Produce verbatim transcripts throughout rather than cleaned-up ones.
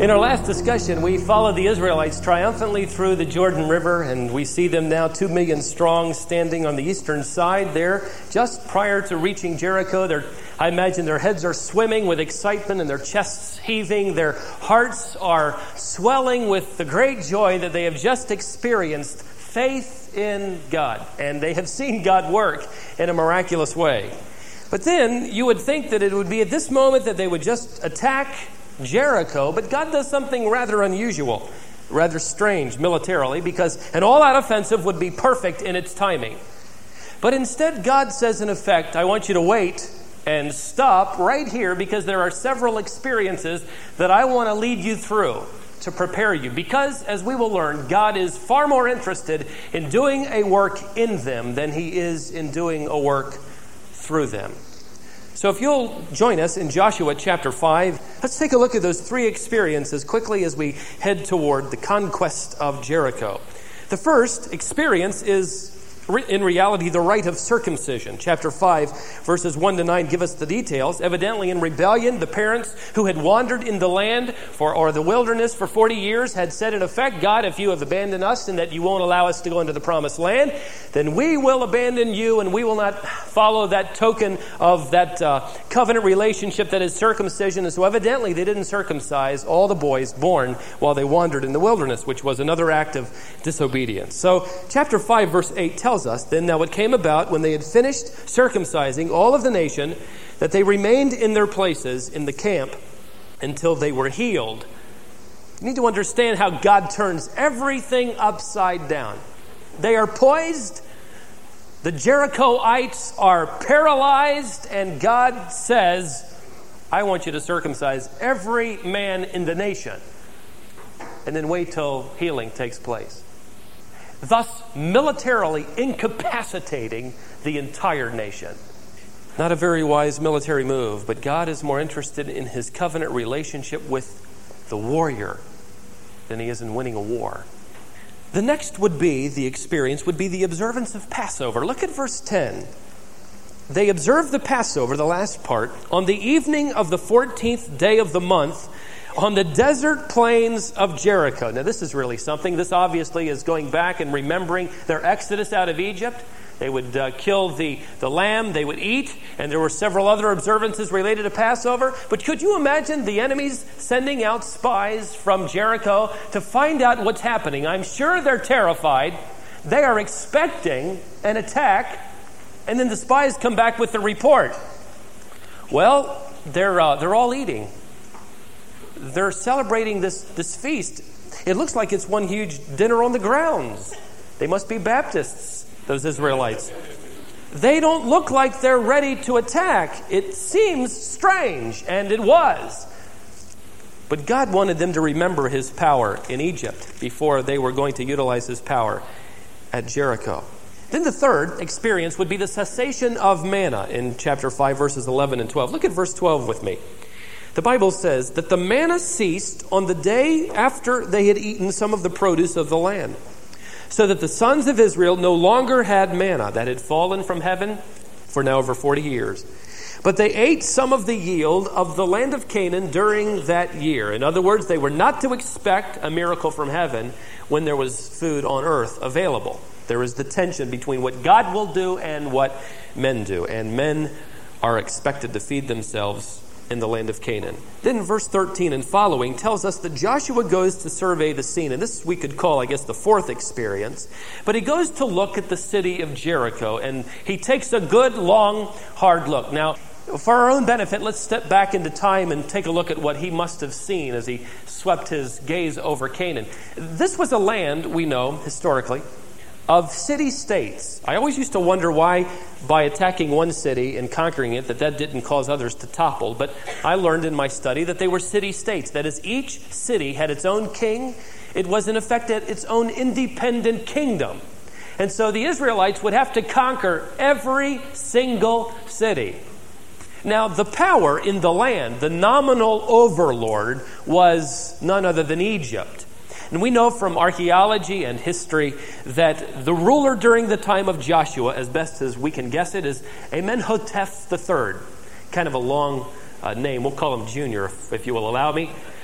In our last discussion, we followed the Israelites triumphantly through the Jordan River, and we see them now two million strong standing on the eastern side there. Just prior to reaching Jericho, they're, I imagine their heads are swimming with excitement and their chests heaving. Their hearts are swelling with the great joy that they have just experienced faith in God, and they have seen God work in a miraculous way. But then you would think that it would be at this moment that they would just attack Jericho, but God does something rather unusual, rather strange militarily, because an all-out offensive would be perfect in its timing. But instead, God says, in effect, I want you to wait and stop right here, because there are several experiences that I want to lead you through to prepare you. Because, as we will learn, God is far more interested in doing a work in them than he is in doing a work through them. So if you'll join us in Joshua chapter five, let's take a look at those three experiences quickly as we head toward the conquest of Jericho. The first experience is, in reality, the rite of circumcision. Chapter five, verses one to nine give us the details. Evidently, in rebellion, the parents who had wandered in the land for or the wilderness for forty years had said, in effect, God, if you have abandoned us and that you won't allow us to go into the promised land, then we will abandon you and we will not follow that token of that uh, covenant relationship that is circumcision. And so evidently, they didn't circumcise all the boys born while they wandered in the wilderness, which was another act of disobedience. So chapter five, verse eight tells us, then now it came about when they had finished circumcising all of the nation that they remained in their places in the camp until they were healed. You need to understand how God turns everything upside down. They are poised, the Jerichoites are paralyzed, and God says, I want you to circumcise every man in the nation, and then wait till healing takes place, thus militarily incapacitating the entire nation. Not a very wise military move, but God is more interested in his covenant relationship with the warrior than he is in winning a war. The next would be, the experience would be the observance of Passover. Look at verse ten. They observed the Passover, the last part, on the evening of the fourteenth day of the month, on the desert plains of Jericho. Now, this is really something. This obviously is going back and remembering their exodus out of Egypt. They would uh, kill the, the lamb, they would eat, and there were several other observances related to Passover. But could you imagine the enemies sending out spies from Jericho to find out what's happening? I'm sure they're terrified. They are expecting an attack, and then the spies come back with the report. Well, they're uh, they're all eating. They're celebrating this, this feast. It looks like it's one huge dinner on the grounds. They must be Baptists, those Israelites. They don't look like they're ready to attack. It seems strange, and it was. But God wanted them to remember his power in Egypt before they were going to utilize his power at Jericho. Then the third experience would be the cessation of manna in chapter five, verses eleven and twelve. Look at verse twelve with me. The Bible says that the manna ceased on the day after they had eaten some of the produce of the land, so that the sons of Israel no longer had manna that had fallen from heaven for now over forty years. But they ate some of the yield of the land of Canaan during that year. In other words, they were not to expect a miracle from heaven when there was food on earth available. There is the tension between what God will do and what men do. And men are expected to feed themselves in the land of Canaan. Then verse thirteen and following tells us that Joshua goes to survey the scene. And this we could call, I guess, the fourth experience. But he goes to look at the city of Jericho. And he takes a good, long, hard look. Now, for our own benefit, let's step back into time and take a look at what he must have seen as he swept his gaze over Canaan. This was a land, we know, historically, of city-states. I always used to wonder why, by attacking one city and conquering it, that that didn't cause others to topple. But I learned in my study that they were city-states. That is, each city had its own king. It was, in effect, its own independent kingdom. And so the Israelites would have to conquer every single city. Now, the power in the land, the nominal overlord, was none other than Egypt. And we know from archaeology and history that the ruler during the time of Joshua, as best as we can guess it, is Amenhotep the third. Kind of a long uh, name. We'll call him Junior, if, if you will allow me.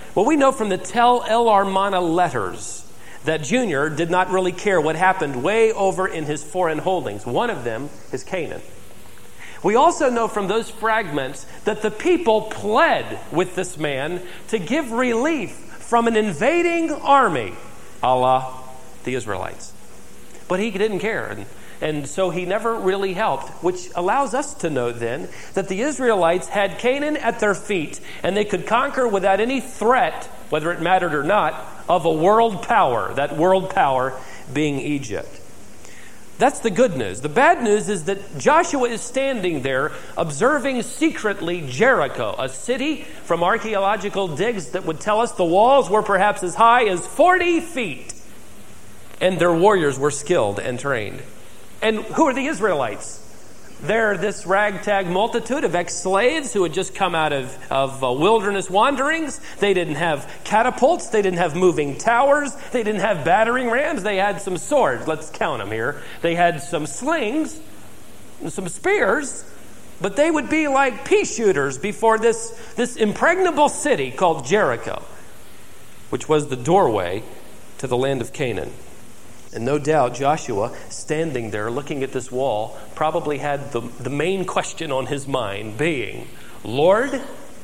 Well, we know from the Tel El Armana letters that Junior did not really care what happened way over in his foreign holdings. One of them is Canaan. We also know from those fragments that the people pled with this man to give relief from an invading army, a la the Israelites. But he didn't care, and, and so he never really helped, which allows us to know then that the Israelites had Canaan at their feet, and they could conquer without any threat, whether it mattered or not, of a world power, that world power being Egypt. That's the good news. The bad news is that Joshua is standing there observing secretly Jericho, a city from archaeological digs that would tell us the walls were perhaps as high as forty feet. And their warriors were skilled and trained. And who are the Israelites? They're this ragtag multitude of ex-slaves who had just come out of, of uh, wilderness wanderings. They didn't have catapults. They didn't have moving towers. They didn't have battering rams. They had some swords. Let's count them here. They had some slings, some spears, but they would be like pea shooters before this, this impregnable city called Jericho, which was the doorway to the land of Canaan. And no doubt Joshua, standing there looking at this wall, probably had the, the main question on his mind being, Lord,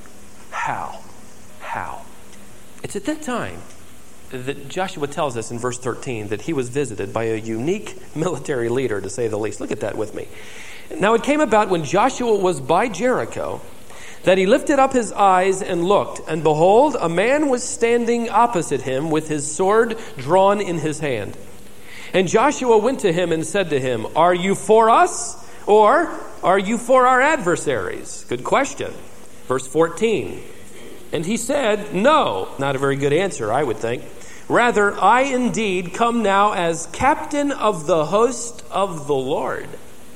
how? How? It's at that time that Joshua tells us in verse thirteen that he was visited by a unique military leader, to say the least. Look at that with me. Now it came about when Joshua was by Jericho that he lifted up his eyes and looked, and behold, a man was standing opposite him with his sword drawn in his hand. And Joshua went to him and said to him, Are you for us, or are you for our adversaries? Good question. Verse fourteen. And he said, No. Not a very good answer, I would think. Rather, I indeed come now as captain of the host of the Lord.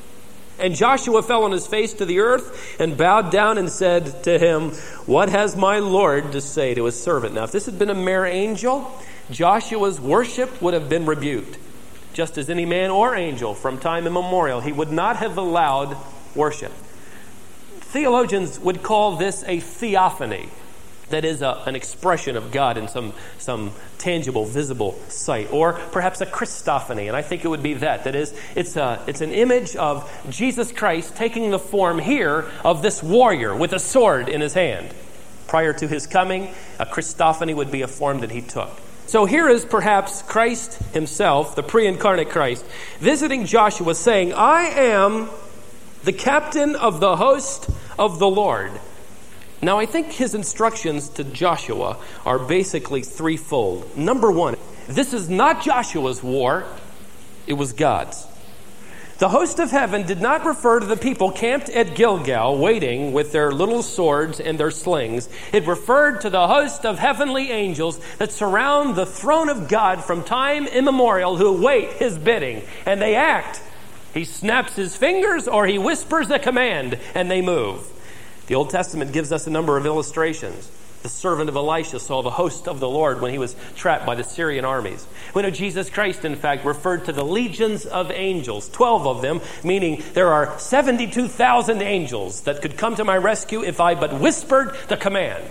And Joshua fell on his face to the earth and bowed down and said to him, What has my Lord to say to his servant? Now, if this had been a mere angel, Joshua's worship would have been rebuked. Just as any man or angel from time immemorial, he would not have allowed worship. Theologians would call this a theophany. That is a, an expression of God in some, some tangible, visible sight. Or perhaps a Christophany, and I think it would be that. That is, it's, a, it's an image of Jesus Christ taking the form here of this warrior with a sword in his hand. Prior to his coming, a Christophany would be a form that he took. So here is perhaps Christ himself, the pre-incarnate Christ, visiting Joshua saying, I am the captain of the host of the Lord. Now I think his instructions to Joshua are basically threefold. Number one, this is not Joshua's war, it was God's. The host of heaven did not refer to the people camped at Gilgal waiting with their little swords and their slings. It referred to the host of heavenly angels that surround the throne of God from time immemorial, who wait his bidding, and they act. He snaps his fingers or he whispers a command and they move. The Old Testament gives us a number of illustrations. The servant of Elisha saw the host of the Lord when he was trapped by the Syrian armies. We know Jesus Christ, in fact, referred to the legions of angels, twelve of them, meaning there are seventy-two thousand angels that could come to my rescue if I but whispered the command.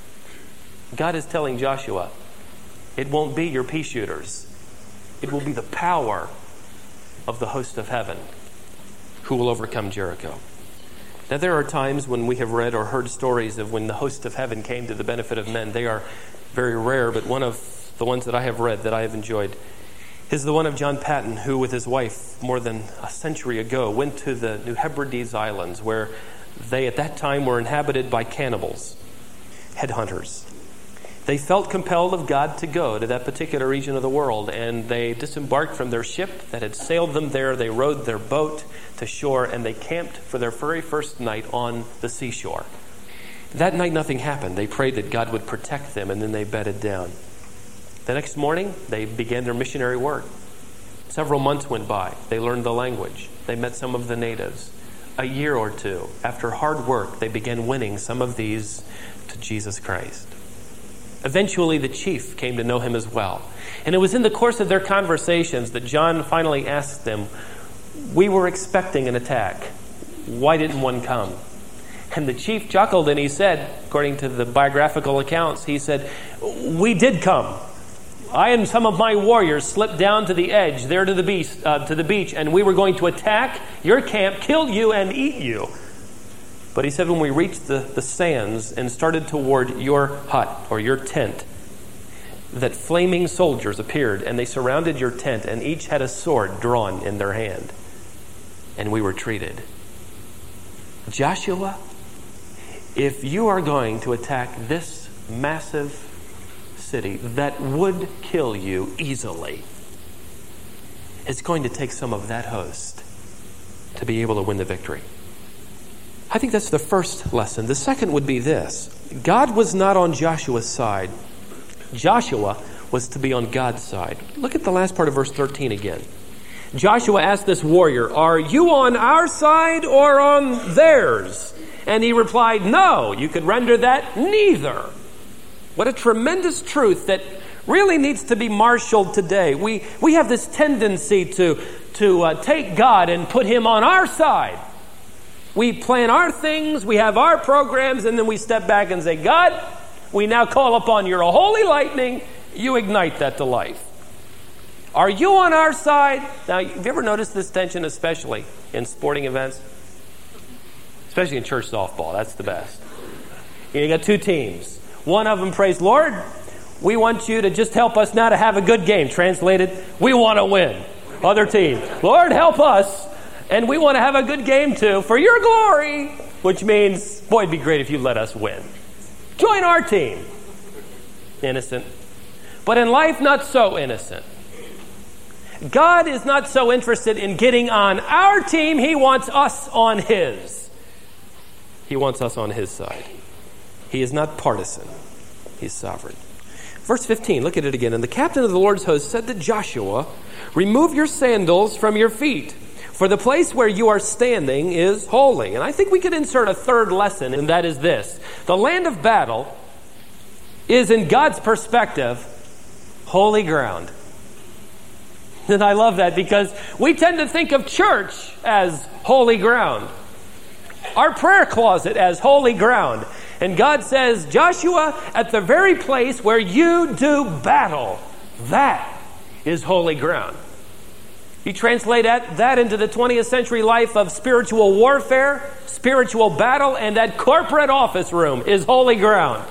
God is telling Joshua, it won't be your pea shooters. It will be the power of the host of heaven who will overcome Jericho. Now, there are times when we have read or heard stories of when the host of heaven came to the benefit of men. They are very rare, but one of the ones that I have read that I have enjoyed is the one of John Patton, who with his wife more than a century ago went to the New Hebrides Islands, where they at that time were inhabited by cannibals, headhunters. They felt compelled of God to go to that particular region of the world, and they disembarked from their ship that had sailed them there. They rowed their boat to shore, and they camped for their very first night on the seashore. That night, nothing happened. They prayed that God would protect them, and then they bedded down. The next morning, they began their missionary work. Several months went by. They learned the language. They met some of the natives. A year or two, after hard work, they began winning some of these to Jesus Christ. Eventually, the chief came to know him as well. And it was in the course of their conversations that John finally asked them, we were expecting an attack. Why didn't one come? And the chief chuckled and he said, according to the biographical accounts, he said, "We did come. I and some of my warriors slipped down to the edge there to the beach, uh, to the beach, and we were going to attack your camp, kill you, and eat you. But," he said, "when we reached the, the sands and started toward your hut or your tent, that flaming soldiers appeared, and they surrounded your tent, and each had a sword drawn in their hand. And we were treated." Joshua, if you are going to attack this massive city that would kill you easily, it's going to take some of that host to be able to win the victory. I think that's the first lesson. The second would be this: God was not on Joshua's side. Joshua was to be on God's side. Look at the last part of verse thirteen again. Joshua asked this warrior, "Are you on our side or on theirs?" And he replied, "No." You could render that, "neither." What a tremendous truth that really needs to be marshaled today. We we have this tendency to, to uh, take God and put him on our side. We plan our things, we have our programs, and then we step back and say, "God, we now call upon your holy lightning. You ignite that to life. Are you on our side?" Now, have you ever noticed this tension, especially in sporting events? Especially in church softball. That's the best. You got two teams. One of them prays, "Lord, we want you to just help us now to have a good game." Translated, we want to win. Other team, "Lord, help us, and we want to have a good game too, for your glory." Which means, boy, it'd be great if you let us win. Join our team. Innocent. But in life, not so innocent. God is not so interested in getting on our team. He wants us on his. He wants us on his side. He is not partisan. He's sovereign. Verse fifteen, look at it again. "And the captain of the Lord's host said to Joshua, 'Remove your sandals from your feet, for the place where you are standing is holy.'" And I think we could insert a third lesson, and that is this: the land of battle is, in God's perspective, holy ground. And I love that because we tend to think of church as holy ground, our prayer closet as holy ground. And God says, "Joshua, at the very place where you do battle, that is holy ground." You translate that, that into the twentieth century life of spiritual warfare, spiritual battle, and that corporate office room is holy ground.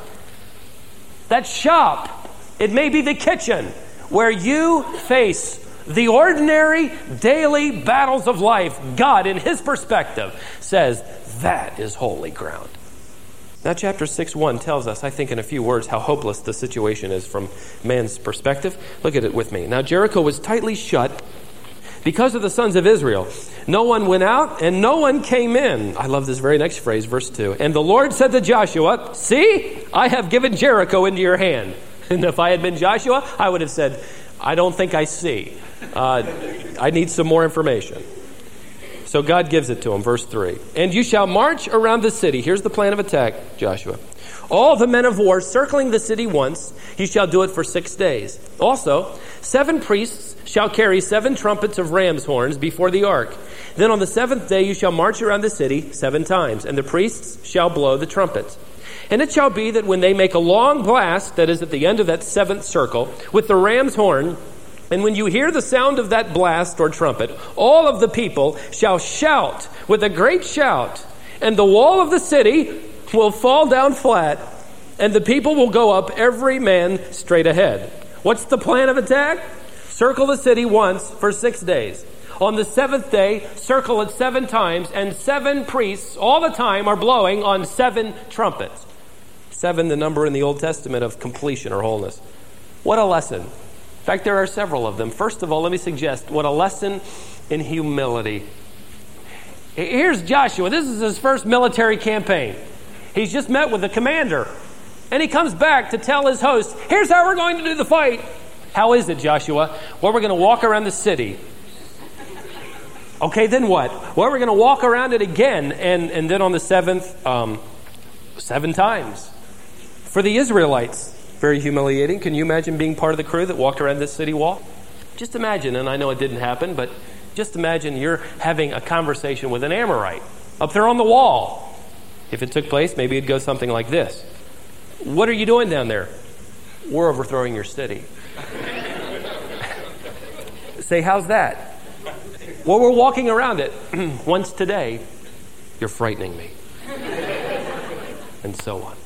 That shop, it may be the kitchen, where you face the ordinary daily battles of life. God, in his perspective, says that is holy ground. Now, chapter six one tells us, I think in a few words, how hopeless the situation is from man's perspective. Look at it with me. "Now Jericho was tightly shut because of the sons of Israel. No one went out and no one came in." I love this very next phrase, verse two. "And the Lord said to Joshua, 'See, I have given Jericho into your hand.'" And if I had been Joshua, I would have said, "I don't think I see. Uh, I need some more information." So God gives it to him, verse three. "And you shall march around the city." Here's the plan of attack, Joshua. "All the men of war circling the city once, you shall do it for six days. Also, seven priests shall carry seven trumpets of ram's horns before the ark. Then on the seventh day you shall march around the city seven times, and the priests shall blow the trumpets. And it shall be that when they make a long blast, that is at the end of that seventh circle, with the ram's horn, and when you hear the sound of that blast or trumpet, all of the people shall shout with a great shout, and the wall of the city will fall down flat, and the people will go up every man straight ahead." What's the plan of attack? Circle the city once for six days. On the seventh day, circle it seven times, and seven priests all the time are blowing on seven trumpets. Seven, the number in the Old Testament of completion or wholeness. What a lesson. In fact, there are several of them. First of all, let me suggest what a lesson in humility. Here's Joshua. This is his first military campaign. He's just met with the commander. And he comes back to tell his host, "Here's how we're going to do the fight." "How is it, Joshua?" "Well, we're going to walk around the city." "Okay, then what?" "Well, we're going to walk around it again. And, and then on the seventh, um, seven times." For the Israelites, very humiliating. Can you imagine being part of the crew that walked around this city wall? Just imagine, and I know it didn't happen, but just imagine you're having a conversation with an Amorite up there on the wall. If it took place, maybe it'd go something like this. What are you doing down there? We're overthrowing your city. Say, how's that? Well, we're walking around it. Once today, you're frightening me. And so on.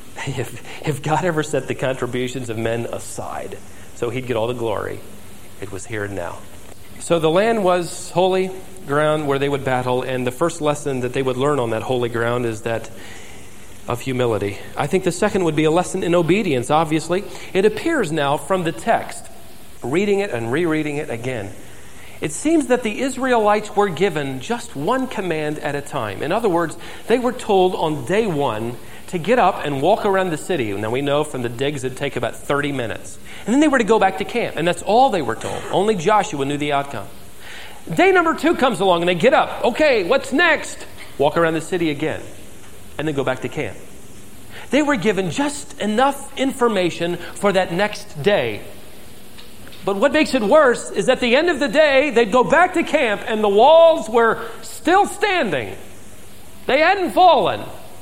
If, if God ever set the contributions of men aside so he'd get all the glory, it was here and now. So the land was holy ground where they would battle, and the first lesson that they would learn on that holy ground is that of humility. I think the second would be a lesson in obedience, obviously. It appears now from the text, reading it and rereading it again. It seems that the Israelites were given just one command at a time. In other words, they were told on day one to get up and walk around the city. Now we know from the digs it'd take about thirty minutes. And then they were to go back to camp, and that's all they were told. Only Joshua knew the outcome. Day number two comes along, and they get up. Okay, what's next? Walk around the city again, and then go back to camp. They were given just enough information for that next day. But what makes it worse is at the end of the day, they'd go back to camp, and the walls were still standing. They hadn't fallen.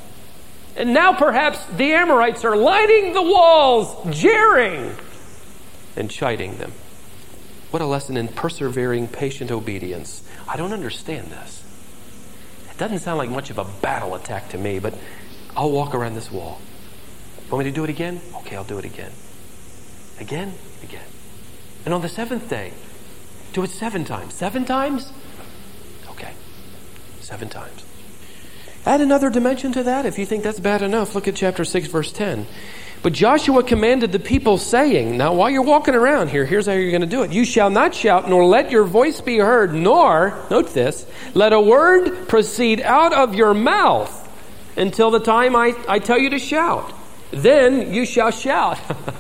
And now perhaps the Amorites are lining the walls, jeering and chiding them. What a lesson in persevering, patient obedience. I don't understand this. It doesn't sound like much of a battle attack to me, but I'll walk around this wall. Want me to do it again? Okay, I'll do it again. Again, again. And on the seventh day, do it seven times. Seven times? Okay, seven times. Add another dimension to that. If you think that's bad enough, look at chapter six, verse ten. But Joshua commanded the people, saying, now while you're walking around here, here's how you're going to do it. You shall not shout, nor let your voice be heard, nor, note this, let a word proceed out of your mouth until the time I, I tell you to shout. Then you shall shout.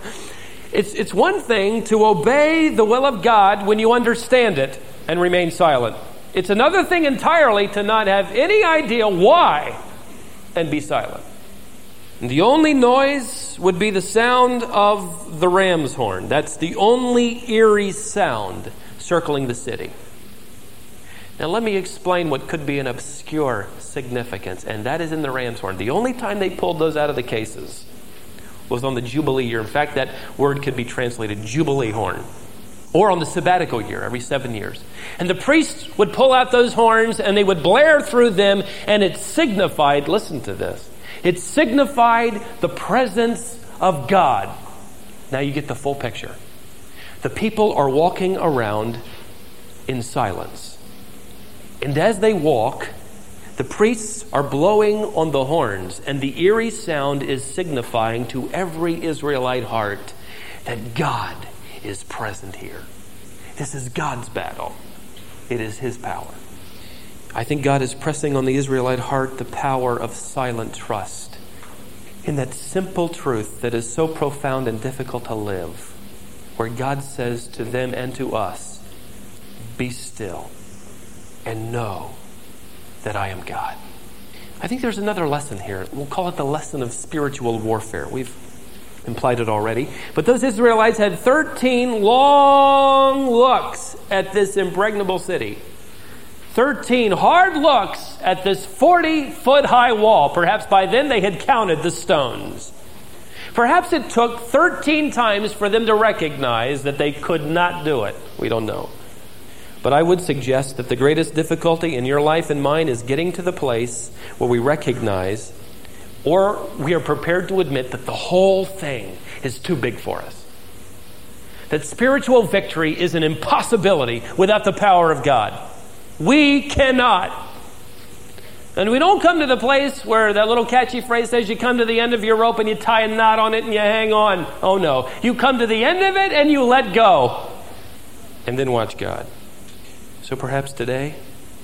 It's, it's one thing to obey the will of God when you understand it and remain silent. It's another thing entirely to not have any idea why and be silent. And the only noise would be the sound of the ram's horn. That's the only eerie sound circling the city. Now let me explain what could be an obscure significance, and that is in the ram's horn. The only time they pulled those out of the cases was on the Jubilee year. In fact, that word could be translated Jubilee horn. Or on the sabbatical year, every seven years. And the priests would pull out those horns and they would blare through them, and it signified, listen to this, it signified the presence of God. Now you get the full picture. The people are walking around in silence. And as they walk, the priests are blowing on the horns, and the eerie sound is signifying to every Israelite heart that God is present here. This is God's battle. It is his power. I think God is pressing on the Israelite heart the power of silent trust in that simple truth that is so profound and difficult to live, where God says to them and to us, be still and know that I am God. I think there's another lesson here. We'll call it the lesson of spiritual warfare. We've implied it already. But those Israelites had thirteen long looks at this impregnable city. thirteen hard looks at this forty-foot high wall. Perhaps by then they had counted the stones. Perhaps it took thirteen times for them to recognize that they could not do it. We don't know. But I would suggest that the greatest difficulty in your life and mine is getting to the place where we recognize, or we are prepared to admit, that the whole thing is too big for us. That spiritual victory is an impossibility without the power of God. We cannot. And we don't come to the place where that little catchy phrase says you come to the end of your rope and you tie a knot on it and you hang on. Oh no. You come to the end of it and you let go. And then watch God. So perhaps today,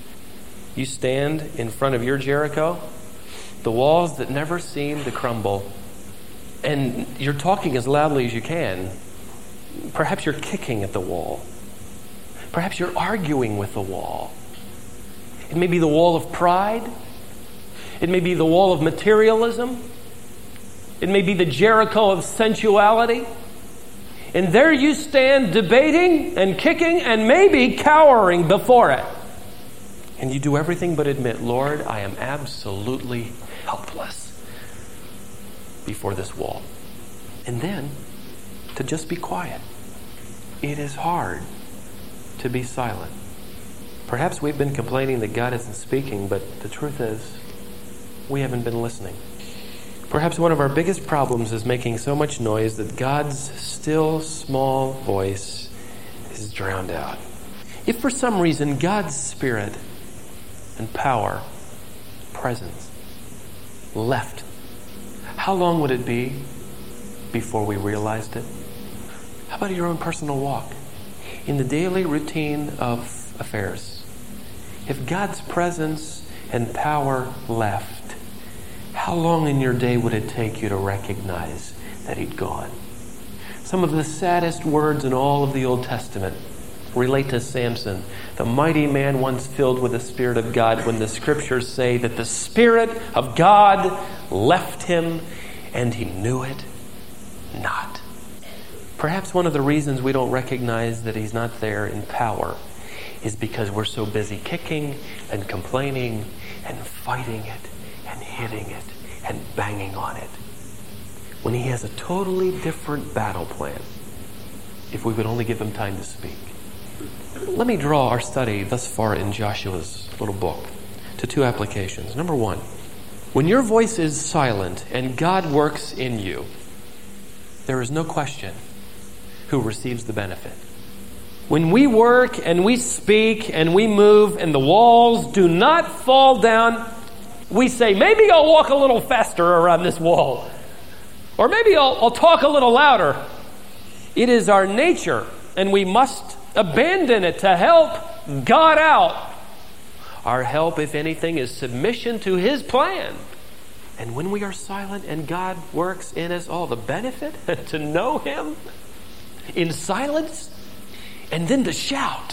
you stand in front of your Jericho, the walls that never seem to crumble, and you're talking as loudly as you can. Perhaps you're kicking at the wall. Perhaps you're arguing with the wall. It may be the wall of pride. It may be the wall of materialism. It may be the Jericho of sensuality. And there you stand debating and kicking and maybe cowering before it. And you do everything but admit, Lord, I am absolutely helpless before this wall. And then to just be quiet. It is hard to be silent. Perhaps we've been complaining that God isn't speaking, but the truth is, we haven't been listening. Perhaps one of our biggest problems is making so much noise that God's still, small voice is drowned out. If for some reason God's Spirit and power, presence, left, how long would it be before we realized it? How about your own personal walk? In the daily routine of affairs, if God's presence and power left, how long in your day would it take you to recognize that He'd gone? Some of the saddest words in all of the Old Testament relate to Samson, the mighty man once filled with the Spirit of God, when the Scriptures say that the Spirit of God left him and he knew it not. Perhaps one of the reasons we don't recognize that He's not there in power is because we're so busy kicking and complaining and fighting it and hitting it and banging on it, when He has a totally different battle plan if we would only give Him time to speak. Let me draw our study thus far in Joshua's little book to two applications. Number one, when your voice is silent and God works in you, there is no question who receives the benefit. When we work and we speak and we move and the walls do not fall down, we say, maybe I'll walk a little faster around this wall. Or maybe I'll, I'll talk a little louder. It is our nature, and we must abandon it to help God out. Our help, if anything, is submission to His plan. And when we are silent and God works in us, all the benefit to know Him in silence, and then to shout,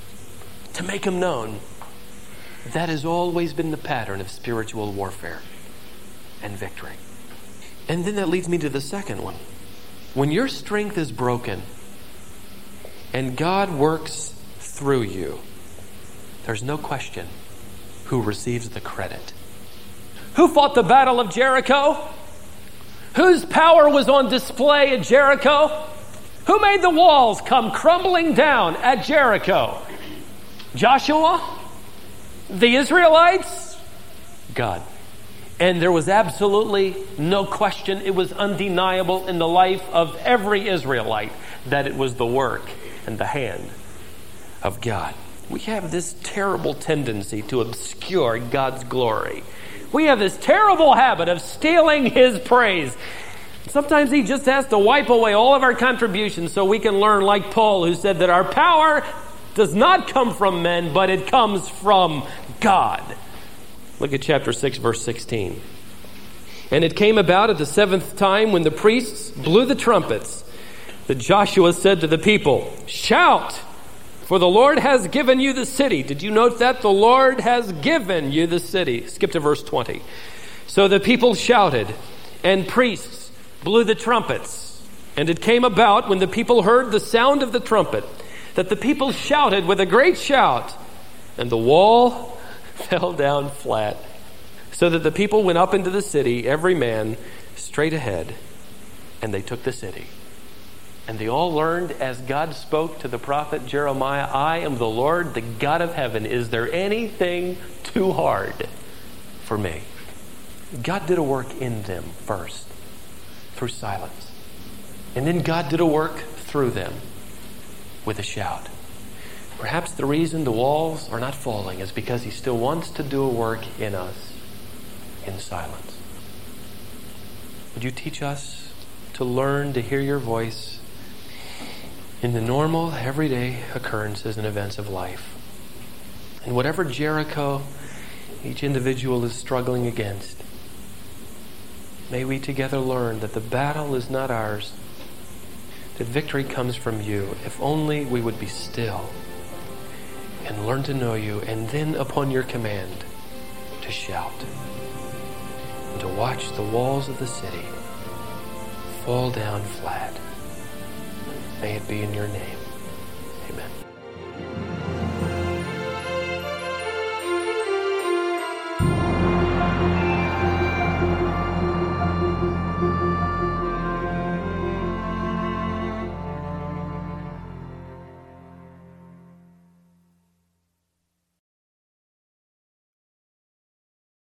to make Him known. That has always been the pattern of spiritual warfare and victory. And then that leads me to the second one. When your strength is broken and God works through you, there's no question who receives the credit. Who fought the battle of Jericho? Whose power was on display at Jericho? Who made the walls come crumbling down at Jericho? Joshua? The Israelites? God. And there was absolutely no question, it was undeniable in the life of every Israelite that it was the work and the hand of God. We have this terrible tendency to obscure God's glory. We have this terrible habit of stealing His praise. Sometimes He just has to wipe away all of our contributions so we can learn like Paul, who said that our power does not come from men, but it comes from God. Look at chapter six, verse sixteen. And it came about at the seventh time when the priests blew the trumpets that Joshua said to the people, shout, for the Lord has given you the city. Did you note that? The Lord has given you the city. Skip to verse twenty. So the people shouted, and priests blew the trumpets. And it came about when the people heard the sound of the trumpet that the people shouted with a great shout, and the wall fell down flat, so that the people went up into the city, every man straight ahead, and they took the city. And they all learned as God spoke to the prophet Jeremiah, I am the Lord, the God of heaven. Is there anything too hard for me? God did a work in them first, through silence. And then God did a work through them with a shout. Perhaps the reason the walls are not falling is because He still wants to do a work in us in silence. Would you teach us to learn to hear Your voice in the normal, everyday occurrences and events of life? And whatever Jericho each individual is struggling against, may we together learn that the battle is not ours, that victory comes from You, if only we would be still and learn to know You, and then upon Your command to shout and to watch the walls of the city fall down flat. May it be in Your name. Amen.